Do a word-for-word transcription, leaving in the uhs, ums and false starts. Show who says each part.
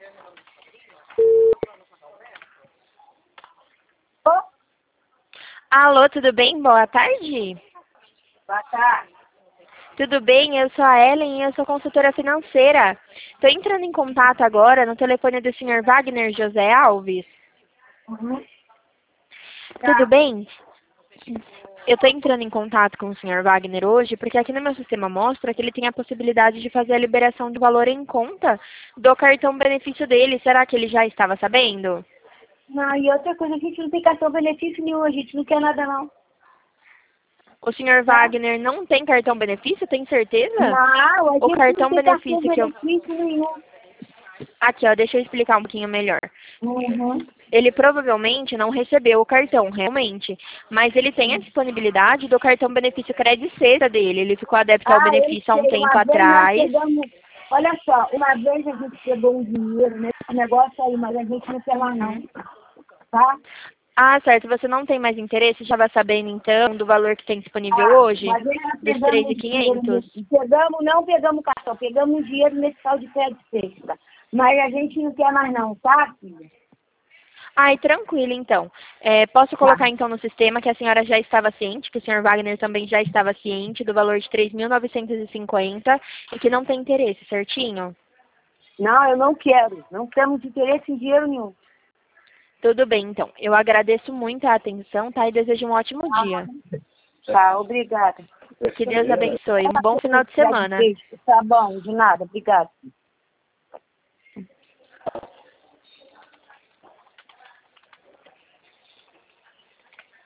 Speaker 1: Oh,
Speaker 2: Alô, tudo bem? Boa tarde.
Speaker 1: boa tarde.
Speaker 2: Tudo bem? Eu sou a Ellen e eu sou consultora financeira. Estou entrando em contato agora no telefone do senhor Wagner José Alves.
Speaker 1: Uhum.
Speaker 2: Tudo bem? Eu estou entrando em contato com o senhor Wagner hoje porque aqui no meu sistema mostra que ele tem a possibilidade de fazer a liberação do valor em conta do cartão benefício dele. Será que ele já estava sabendo?
Speaker 1: Não, e outra coisa, a gente não tem cartão benefício nenhum, a gente não quer nada não.
Speaker 2: O senhor
Speaker 1: Tá?
Speaker 2: Wagner não tem cartão benefício, tem certeza?
Speaker 1: Não, a
Speaker 2: O
Speaker 1: gente
Speaker 2: cartão
Speaker 1: não tem cartão
Speaker 2: benefício que eu...
Speaker 1: benefício nenhum.
Speaker 2: Aqui, ó, deixa eu explicar um pouquinho melhor.
Speaker 1: Uhum.
Speaker 2: Ele provavelmente não recebeu o cartão, realmente. Mas ele tem a disponibilidade do cartão benefício Credit Sexta dele. Ele ficou adepto ao
Speaker 1: Ah, eu
Speaker 2: benefício há um
Speaker 1: sei,
Speaker 2: tempo
Speaker 1: uma vez nós
Speaker 2: atrás.
Speaker 1: pegamos, olha só, uma vez a gente pegou um dinheiro nesse negócio aí, mas a gente não quer lá não, tá?
Speaker 2: Ah, certo. Você não tem mais interesse? Já vai sabendo, então, do valor que tem disponível
Speaker 1: Ah,
Speaker 2: hoje?
Speaker 1: uma vez nós
Speaker 2: Dos três mil
Speaker 1: pegamos
Speaker 2: e
Speaker 1: dinheiro
Speaker 2: quinhentos?
Speaker 1: nesse, pegamos, não pegamos cartão, pegamos dinheiro nesse tal de crédito sexta. Mas a gente não quer mais não, tá, filha?
Speaker 2: Ai, tranquilo, então. É, posso
Speaker 1: Tá.
Speaker 2: colocar, então, no sistema que a senhora já estava ciente, que o senhor Wagner também já estava ciente do valor de três mil novecentos e cinquenta e que não tem interesse, certinho?
Speaker 1: Não, eu não quero. Não temos interesse em dinheiro nenhum.
Speaker 2: Tudo bem, então. Eu agradeço muito a atenção, tá? E desejo um ótimo dia.
Speaker 1: Tá, obrigada.
Speaker 2: Que Deus abençoe. Um bom final de semana.
Speaker 1: Tá bom, de nada, obrigada.